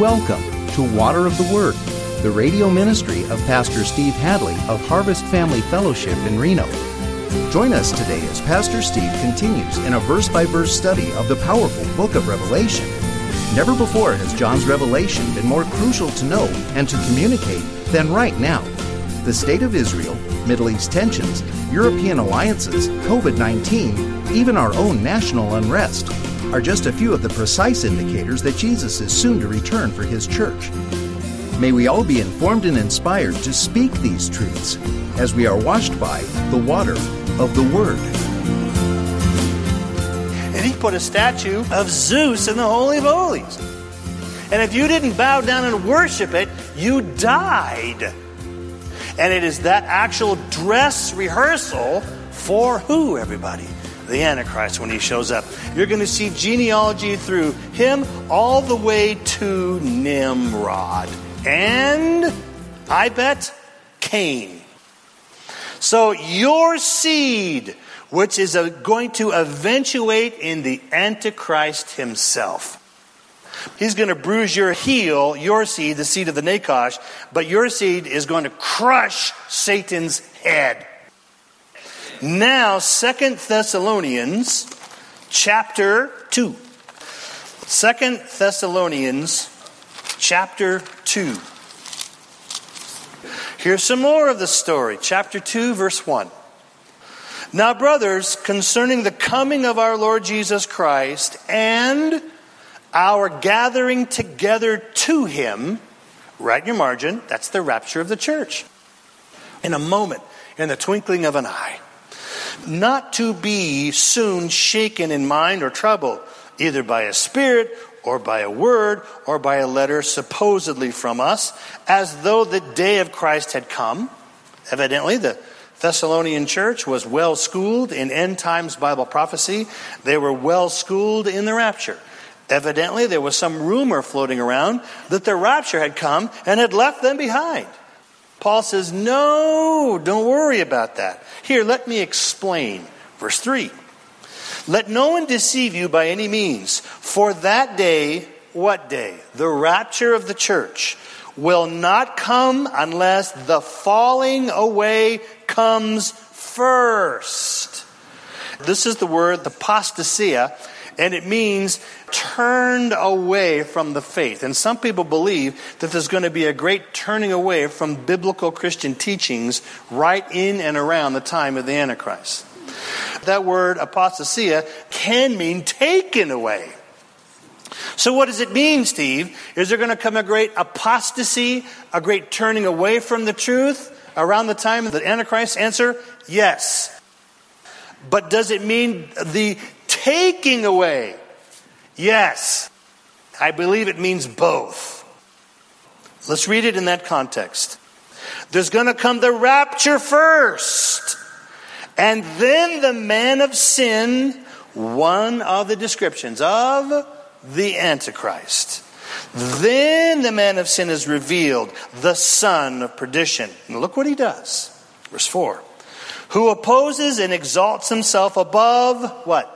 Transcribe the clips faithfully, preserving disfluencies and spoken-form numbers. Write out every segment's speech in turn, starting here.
Welcome to Water of the Word, the radio ministry of Pastor Steve Hadley of Harvest Family Fellowship in Reno. Join us today as Pastor Steve continues in a verse-by-verse study of the powerful book of Revelation. Never before has John's revelation been more crucial to know and to communicate than right now. The state of Israel, Middle East tensions, European alliances, covid nineteen, even our own national unrest are just a few of the precise indicators that Jesus is soon to return for His church. May we all be informed and inspired to speak these truths as we are washed by the water of the Word. And he put a statue of Zeus in the Holy of Holies. And if you didn't bow down and worship it, you died. And it is that actual dress rehearsal for who, everybody? The Antichrist, when he shows up. You're going to see genealogy through him all the way to Nimrod. And, I bet, Cain. So your seed, which is a, going to eventuate in the Antichrist himself. He's going to bruise your heel, your seed, the seed of the Nakash, but your seed is going to crush Satan's head. Now, Second Thessalonians chapter two. Second Thessalonians chapter two. Here's some more of the story. Chapter two, verse one. Now, brothers, concerning the coming of our Lord Jesus Christ and our gathering together to Him, write in your margin, that's the rapture of the church. In a moment, in the twinkling of an eye. Not to be soon shaken in mind or troubled, either by a spirit or by a word or by a letter supposedly from us, as though the day of Christ had come. Evidently, the Thessalonian church was well schooled in end times Bible prophecy. They were well schooled in the rapture. Evidently, there was some rumor floating around that the rapture had come and had left them behind. Paul says, no, don't worry about that. Here, let me explain. Verse three. Let no one deceive you by any means, for that day, what day? The rapture of the church will not come unless the falling away comes first. This is the word, the apostasia, and it means turned away from the faith. And some people believe that there's going to be a great turning away from biblical Christian teachings right in and around the time of the Antichrist. That word apostasia can mean taken away. So what does it mean, Steve? Is there going to come a great apostasy, a great turning away from the truth around the time of the Antichrist? Answer, yes. But does it mean the taking away? Yes. I believe it means both. Let's read it in that context. There's going to come the rapture first. And then the man of sin, one of the descriptions of the Antichrist. Then the man of sin is revealed, the son of perdition. And look what he does. Verse four. Who opposes and exalts himself above what?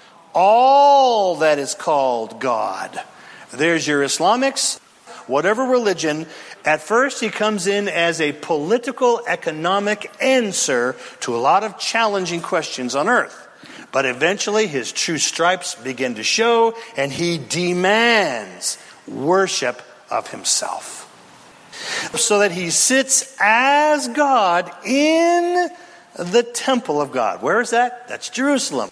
All that is called God. There's your Islamics, whatever religion. At first he comes in as a political, economic answer to a lot of challenging questions on earth. But eventually his true stripes begin to show, and he demands worship of himself. So that he sits as God in the temple of God. Where is that? That's Jerusalem.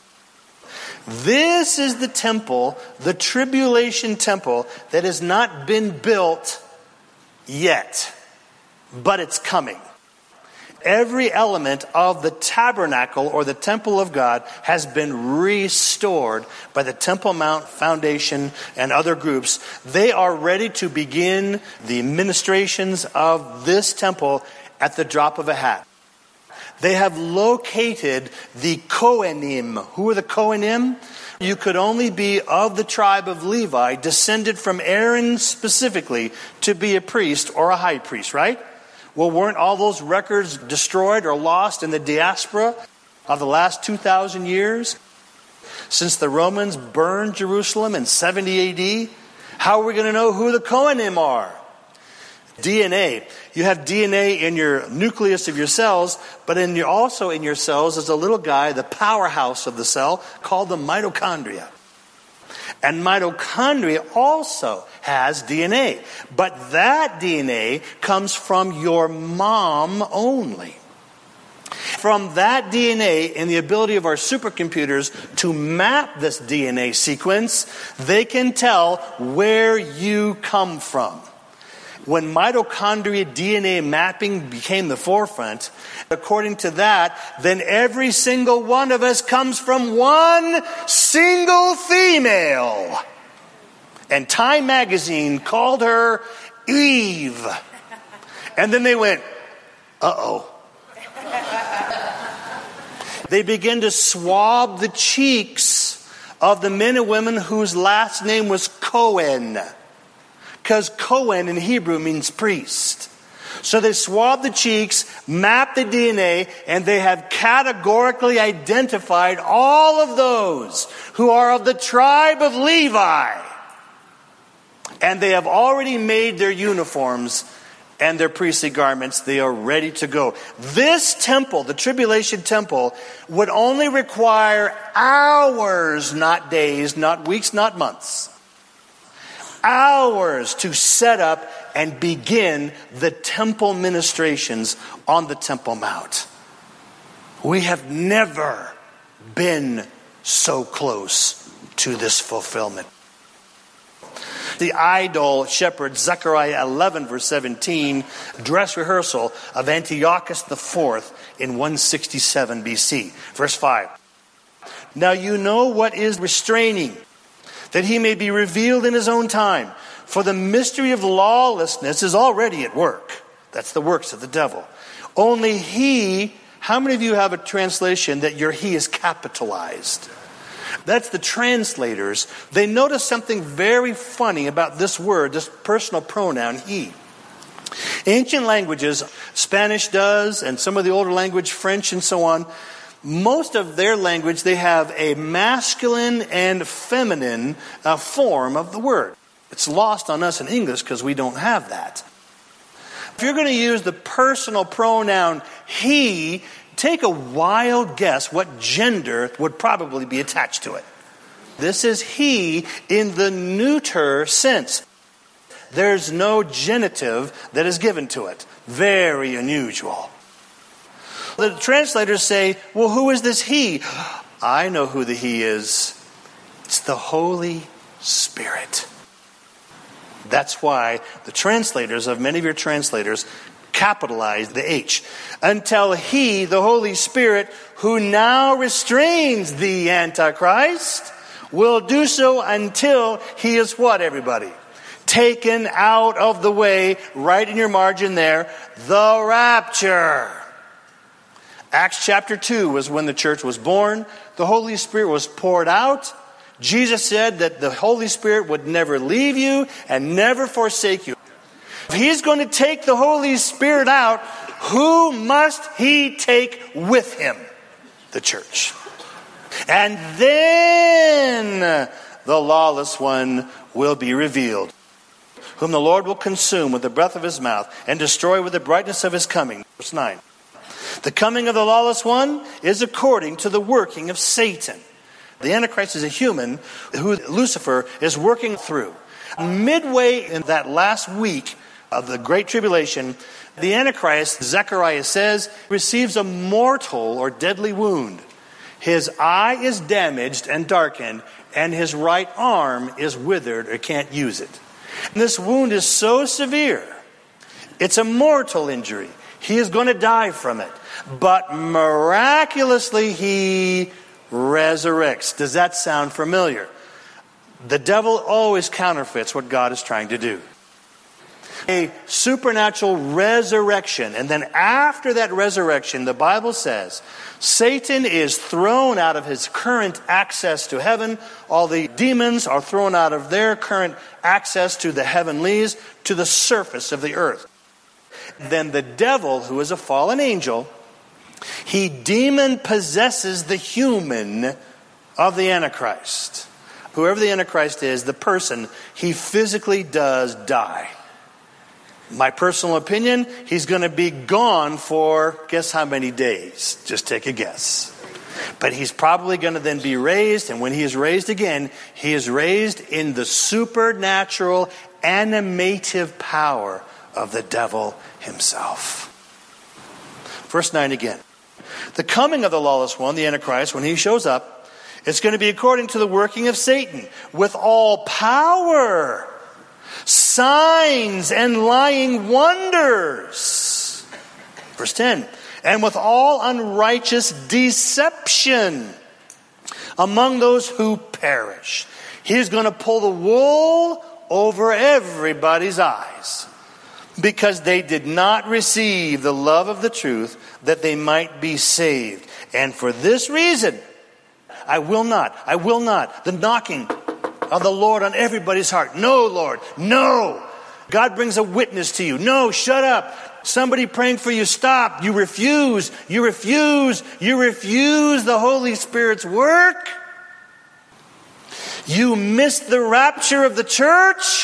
This is the temple, the tribulation temple, that has not been built yet, but it's coming. Every element of the tabernacle or the temple of God has been restored by the Temple Mount Foundation and other groups. They are ready to begin the ministrations of this temple at the drop of a hat. They have located the Kohanim. Who are the Kohanim? You could only be of the tribe of Levi, descended from Aaron specifically, to be a priest or a high priest, right? Well, weren't all those records destroyed or lost in the diaspora of the last two thousand years? Since the Romans burned Jerusalem in seventy A D, How are we going to know who the Kohanim are? D N A. You have D N A in your nucleus of your cells, but in your, also in your cells is a little guy, the powerhouse of the cell, called the mitochondria. And mitochondria also has D N A. But that D N A comes from your mom only. From that D N A and the ability of our supercomputers to map this D N A sequence, they can tell where you come from. When mitochondria D N A mapping became the forefront, according to that, then every single one of us comes from one single female. And Time magazine called her Eve. And then they went, uh-oh. They begin to swab the cheeks of the men and women whose last name was Cohen. Because Cohen in Hebrew means priest. So they swab the cheeks, map the D N A, and they have categorically identified all of those who are of the tribe of Levi. And they have already made their uniforms and their priestly garments. They are ready to go. This temple, the tribulation temple, would only require hours, not days, not weeks, not months. Hours to set up and begin the temple ministrations on the Temple Mount. We have never been so close to this fulfillment. The idol shepherd, Zechariah eleven, verse seventeen, dress rehearsal of Antiochus the fourth in one sixty-seven B C. Verse five. Now you know what is restraining, that he may be revealed in his own time. For the mystery of lawlessness is already at work. That's the works of the devil. Only he, how many of you have a translation that your he is capitalized? That's the translators. They notice something very funny about this word, this personal pronoun, he. Ancient languages, Spanish does, and some of the older language, French and so on, most of their language, they have a masculine and feminine uh, form of the word. It's lost on us in English because we don't have that. If you're going to use the personal pronoun he, take a wild guess what gender would probably be attached to it. This is he in the neuter sense. There's no genitive that is given to it. Very unusual. The translators say, well, who is this he? I know who the he is. It's the Holy Spirit. That's why the translators of many of your translators capitalize the H. Until he, the Holy Spirit, who now restrains the Antichrist, will do so until he is what, everybody? Taken out of the way, right in your margin there, the rapture. Acts chapter two was when the church was born. The Holy Spirit was poured out. Jesus said that the Holy Spirit would never leave you and never forsake you. If he's going to take the Holy Spirit out, who must he take with him? The church. And then the lawless one will be revealed, whom the Lord will consume with the breath of his mouth and destroy with the brightness of his coming. Verse nine. The coming of the lawless one is according to the working of Satan. The Antichrist is a human who Lucifer is working through. Midway in that last week of the Great Tribulation, the Antichrist, Zechariah says, receives a mortal or deadly wound. His eye is damaged and darkened, and his right arm is withered or can't use it. And this wound is so severe, it's a mortal injury. He is going to die from it. But miraculously, he resurrects. Does that sound familiar? The devil always counterfeits what God is trying to do. A supernatural resurrection. And then after that resurrection, the Bible says, Satan is thrown out of his current access to heaven. All the demons are thrown out of their current access to the heavenlies, to the surface of the earth. Then the devil, who is a fallen angel, he demon possesses the human of the Antichrist. whoever the Antichrist is, the person, he physically does die. My personal opinion, he's going to be gone for, guess how many days? Just take a guess. But he's probably going to then be raised, and when he is raised again, he is raised in the supernatural, animative power of the devil himself. Verse nine again. The coming of the lawless one, the Antichrist, when he shows up, it's going to be according to the working of Satan, with all power, signs, and lying wonders. Verse ten. And with all unrighteous deception among those who perish. He's going to pull the wool over everybody's eyes, because they did not receive the love of the truth, that they might be saved. And for this reason, I will not, I will not. The knocking of the Lord on everybody's heart. No, Lord, no. God brings a witness to you. No, shut up. Somebody praying for you, stop. You refuse, you refuse, you refuse the Holy Spirit's work. You missed the rapture of the church.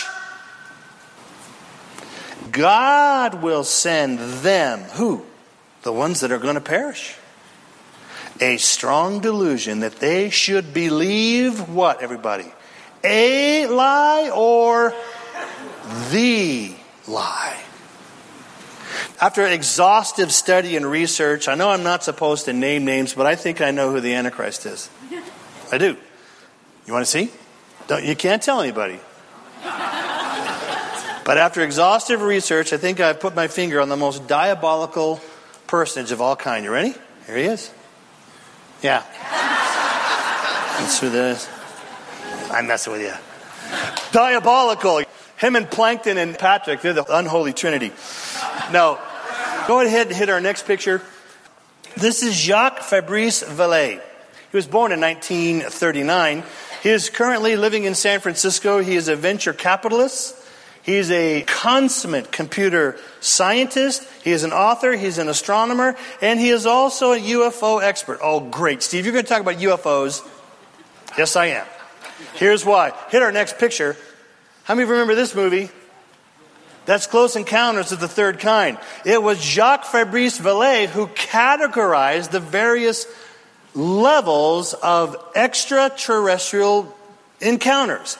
God will send them, who? The ones that are going to perish. A strong delusion that they should believe what, everybody? A lie or the lie? After exhaustive study and research, I know I'm not supposed to name names, but I think I know who the Antichrist is. I do. You want to see? Don't, you can't tell anybody. But after exhaustive research, I think I've put my finger on the most diabolical personage of all kind. You ready? Here he is. Yeah. That's who that is. I'm messing with you. Diabolical. Him and Plankton and Patrick, they're the unholy trinity. Now, go ahead and hit our next picture. This is Jacques Fabrice Vallée. He was born in nineteen thirty-nine. He is currently living in San Francisco. He is a venture capitalist. He's a consummate computer scientist. He is an author. He's an astronomer. And he is also a U F O expert. Oh, great. Steve, you're going to talk about U F Os. Yes, I am. Here's why. Hit our next picture. How many remember this movie? That's Close Encounters of the Third Kind. It was Jacques Fabrice Vallée who categorized the various levels of extraterrestrial encounters.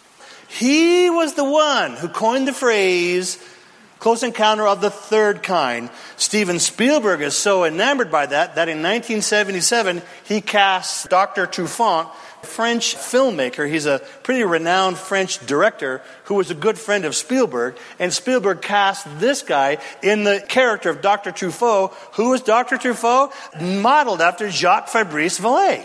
He was the one who coined the phrase Close Encounter of the Third Kind. Steven Spielberg is so enamored by that that in nineteen seventy-seven he cast Doctor Truffaut, French filmmaker. He's a pretty renowned French director who was a good friend of Spielberg. And Spielberg cast this guy in the character of Doctor Truffaut. Who was Doctor Truffaut? Modeled after Jacques Fabrice Vallée.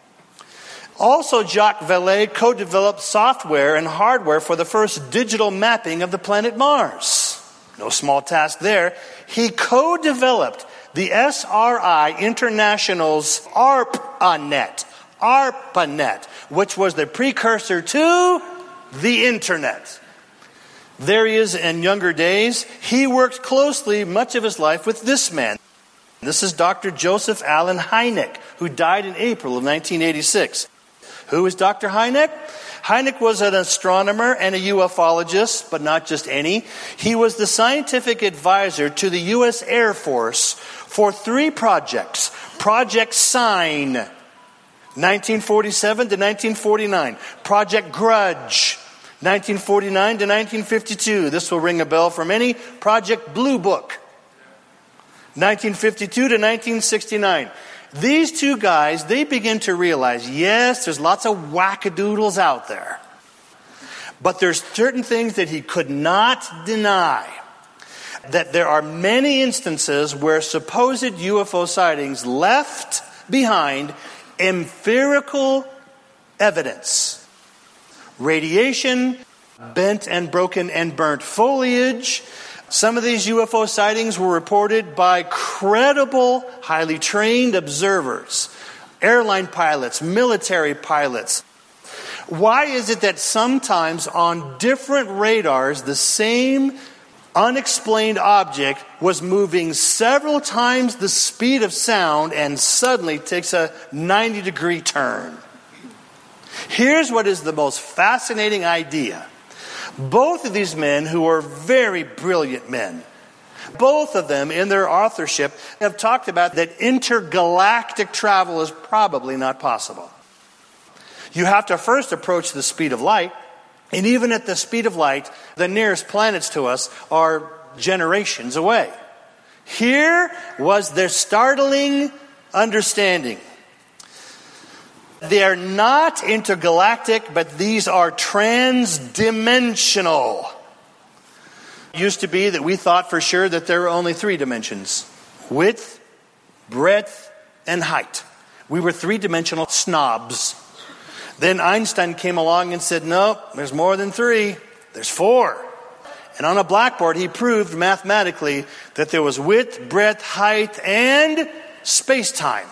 Also, Jacques Vallée co-developed software and hardware for the first digital mapping of the planet Mars. No small task there. He co-developed the S R I International's ARPANET. ARPANET, which was the precursor to the Internet. There he is in younger days. He worked closely much of his life with this man. This is Doctor Joseph Allen Hynek, who died in April of nineteen eighty-six. Who is Doctor Hynek? Hynek was an astronomer and a ufologist, but not just any. He was the scientific advisor to the U S Air Force for three projects. Project Sign, nineteen forty-seven to nineteen forty-nine. Project Grudge, nineteen forty-nine to nineteen fifty-two. This will ring a bell for many. Project Blue Book, nineteen fifty-two to nineteen sixty-nine. These two guys, they begin to realize, yes, there's lots of wackadoodles out there. But there's certain things that he could not deny. That there are many instances where supposed U F O sightings left behind empirical evidence. Radiation, bent and broken and burnt foliage. Some of these U F O sightings were reported by credible, highly trained observers, airline pilots, military pilots. Why is it that sometimes on different radars, the same unexplained object was moving several times the speed of sound and suddenly takes a ninety degree turn? Here's what is the most fascinating idea. Both of these men, who are very brilliant men, both of them in their authorship have talked about that intergalactic travel is probably not possible. You have to first approach the speed of light, and even at the speed of light, the nearest planets to us are generations away. Here was their startling understanding. They are not intergalactic, but these are transdimensional. It used to be that we thought for sure that there were only three dimensions: width, breadth, and height. We were three-dimensional snobs. Then Einstein came along and said, no, there's more than three. There's four. And on a blackboard, he proved mathematically that there was width, breadth, height, and space-time.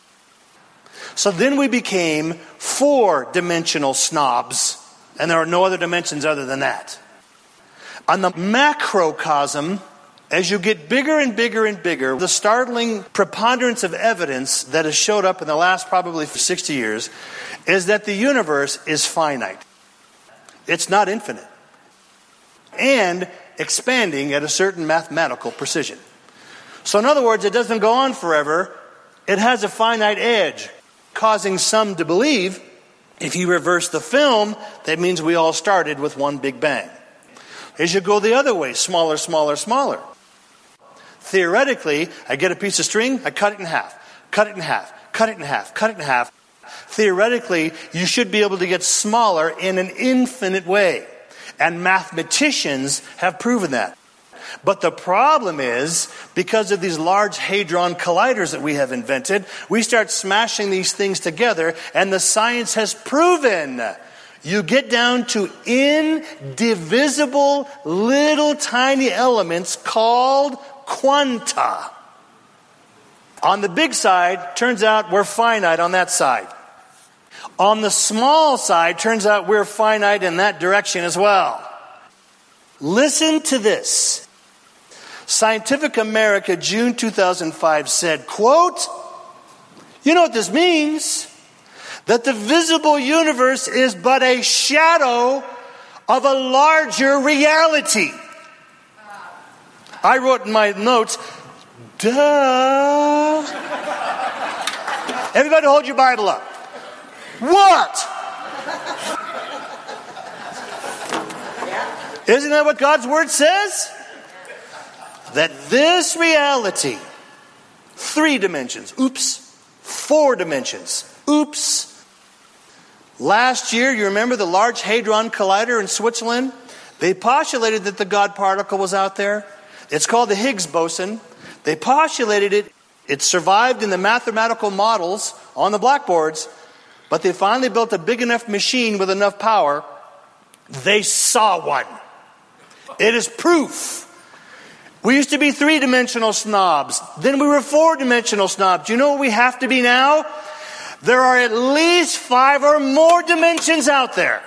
So then we became four-dimensional snobs, and there are no other dimensions other than that. On the macrocosm, as you get bigger and bigger and bigger, the startling preponderance of evidence that has showed up in the last probably sixty years is that the universe is finite. It's not infinite. And expanding at a certain mathematical precision. So in other words, it doesn't go on forever. It has a finite edge, causing some to believe, if you reverse the film, that means we all started with one big bang. As you go the other way, smaller, smaller, smaller. Theoretically, I get a piece of string, I cut it in half, cut it in half, cut it in half, cut it in half. Theoretically, you should be able to get smaller in an infinite way. And mathematicians have proven that. But the problem is, because of these large hadron colliders that we have invented, we start smashing these things together, and the science has proven you get down to indivisible little tiny elements called quanta. On the big side, turns out we're finite on that side. On the small side, turns out we're finite in that direction as well. Listen to this. Scientific America, June two thousand five said, quote, you know what this means? That the visible universe is but a shadow of a larger reality. I wrote in my notes, duh. Everybody hold your Bible up. What? Isn't that what God's Word says? That this reality, three dimensions, oops, four dimensions, oops. Last year, you remember the Large Hadron Collider in Switzerland? They postulated that the God particle was out there. It's called the Higgs boson. They postulated it. It survived in the mathematical models on the blackboards. But they finally built a big enough machine with enough power. They saw one. It is proof. We used to be three-dimensional snobs. Then we were four-dimensional snobs. Do you know what we have to be now? There are at least five or more dimensions out there.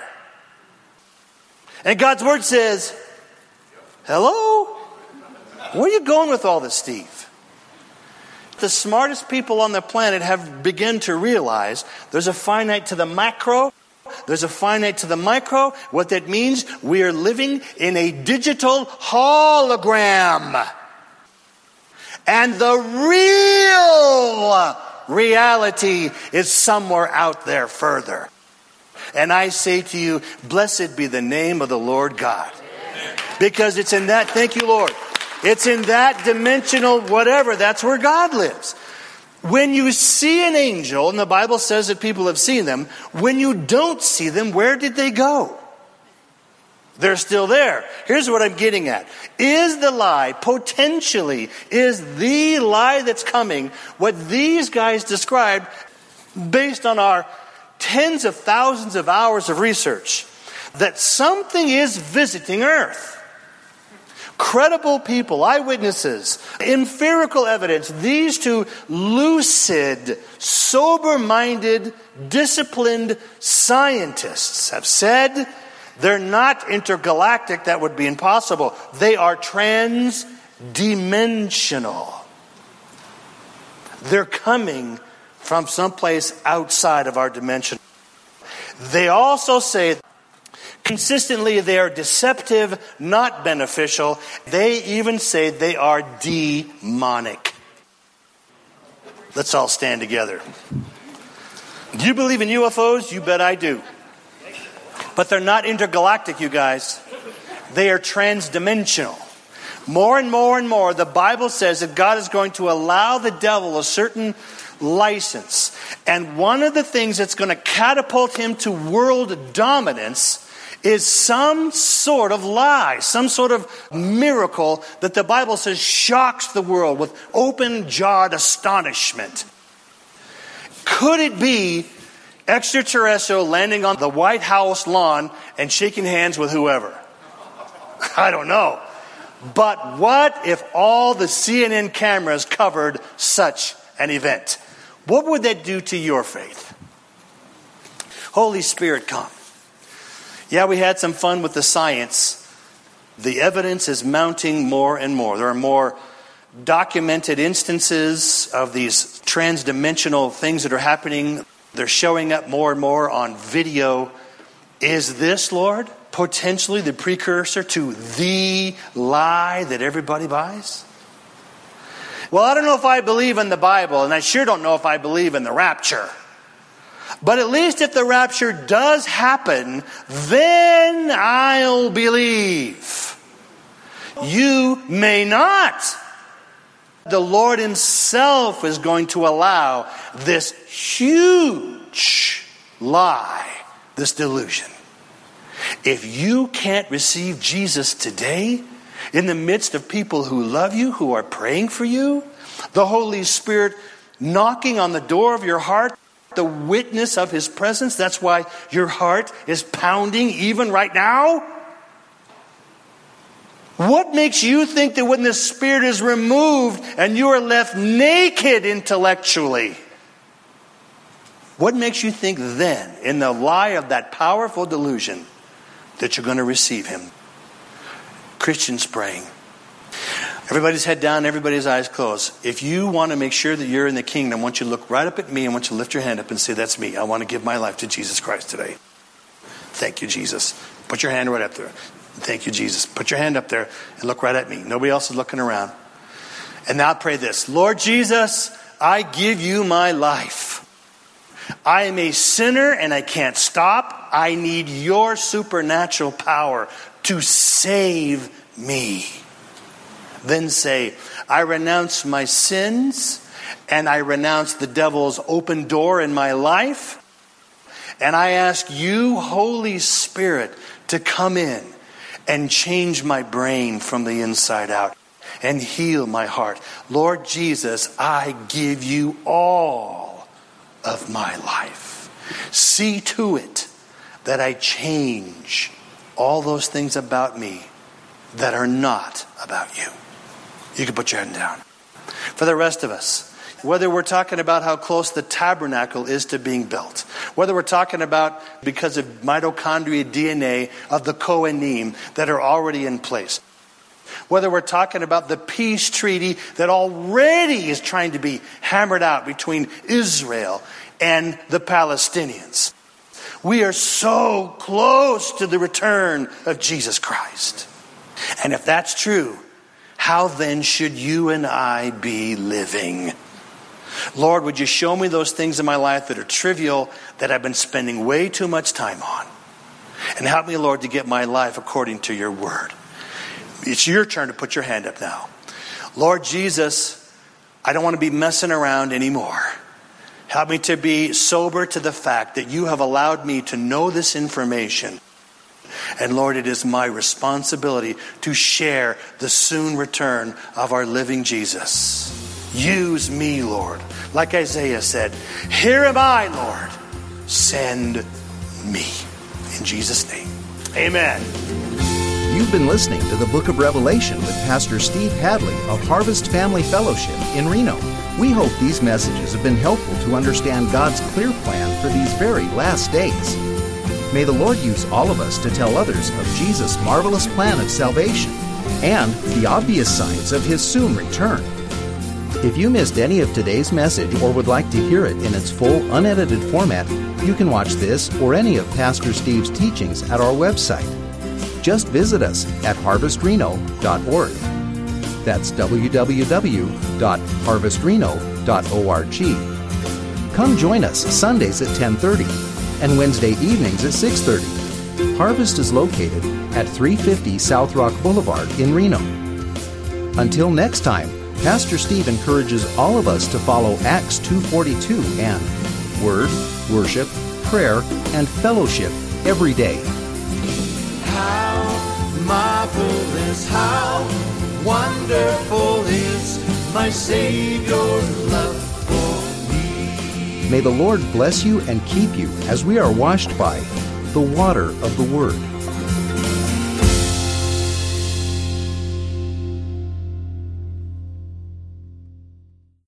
And God's Word says, hello? Where are you going with all this, Steve? The smartest people on the planet have begun to realize there's a finite to the macro, there's a finite to the micro. What that means, we are living in a digital hologram. And the real reality is somewhere out there further. And I say to you, blessed be the name of the Lord God. Because it's in that, thank you, Lord. It's in that dimensional whatever, that's where God lives. When you see an angel, and the Bible says that people have seen them, when you don't see them, where did they go? They're still there. Here's what I'm getting at. Is the lie, potentially, is the lie that's coming what these guys described based on our tens of thousands of hours of research, that something is visiting Earth? Credible people, eyewitnesses, empirical evidence, these two lucid, sober-minded, disciplined scientists have said they're not intergalactic. That would be impossible. They are transdimensional. They're coming from someplace outside of our dimension. They also say consistently they are deceptive, not beneficial. They even say they are demonic. Let's all stand together. Do you believe in U F Os? You bet I do. But they're not intergalactic, you guys. They are transdimensional. More and more and more, the Bible says that God is going to allow the devil a certain license. And one of the things that's going to catapult him to world dominance is some sort of lie, some sort of miracle that the Bible says shocks the world with open-jawed astonishment. Could it be extraterrestrial landing on the White House lawn and shaking hands with whoever? I don't know. But what if all the C N N cameras covered such an event? What would that do to your faith? Holy Spirit, come. Yeah, we had some fun with the science. The evidence is mounting more and more. There are more documented instances of these transdimensional things that are happening. They're showing up more and more on video. Is this, Lord, potentially the precursor to the lie that everybody buys? Well, I don't know if I believe in the Bible, and I sure don't know if I believe in the rapture. But at least if the rapture does happen, then I'll believe. You may not. The Lord himself is going to allow this huge lie, this delusion. If you can't receive Jesus today, in the midst of people who love you, who are praying for you, the Holy Spirit knocking on the door of your heart, the witness of his presence, that's why your heart is pounding even right now. What makes you think that when the Spirit is removed and you are left naked intellectually, what makes you think then, in the lie of that powerful delusion, that you're going to receive him? Christians praying. Everybody's head down, everybody's eyes closed. If you want to make sure that you're in the kingdom, I want you to look right up at me. I want you to lift your hand up and say, that's me. I want to give my life to Jesus Christ today. Thank you, Jesus. Put your hand right up there. Thank you, Jesus. Put your hand up there and look right at me. Nobody else is looking around. And now pray this. Lord Jesus, I give you my life. I am a sinner and I can't stop. I need your supernatural power to save me. Then say, I renounce my sins and I renounce the devil's open door in my life. And I ask you, Holy Spirit, to come in and change my brain from the inside out and heal my heart. Lord Jesus, I give you all of my life. See to it that I change all those things about me that are not about you. You can put your hand down. For the rest of us, whether we're talking about how close the tabernacle is to being built, whether we're talking about because of mitochondria D N A of the Kohanim that are already in place, whether we're talking about the peace treaty that already is trying to be hammered out between Israel and the Palestinians, we are so close to the return of Jesus Christ. And if that's true, how then should you and I be living? Lord, would you show me those things in my life that are trivial, that I've been spending way too much time on? And help me, Lord, to get my life according to your word. It's your turn to put your hand up now. Lord Jesus, I don't want to be messing around anymore. Help me to be sober to the fact that you have allowed me to know this information. And Lord, it is my responsibility to share the soon return of our living Jesus. Use me, Lord. Like Isaiah said, here am I, Lord. Send me. In Jesus' name, amen. You've been listening to the Book of Revelation with Pastor Steve Hadley of Harvest Family Fellowship in Reno. We hope these messages have been helpful to understand God's clear plan for these very last days. May the Lord use all of us to tell others of Jesus' marvelous plan of salvation and the obvious signs of his soon return. If you missed any of today's message or would like to hear it in its full, unedited format, you can watch this or any of Pastor Steve's teachings at our website. Just visit us at harvest reno dot org. That's w w w dot harvest reno dot org. Come join us Sundays at ten thirty and Wednesday evenings at six thirty. Harvest is located at three fifty South Rock Boulevard in Reno. Until next time, Pastor Steve encourages all of us to follow Acts two forty-two and Word, Worship, Prayer, and Fellowship every day. How marvelous, how wonderful is my Savior's love for me. May the Lord bless you and keep you as we are washed by the water of the Word.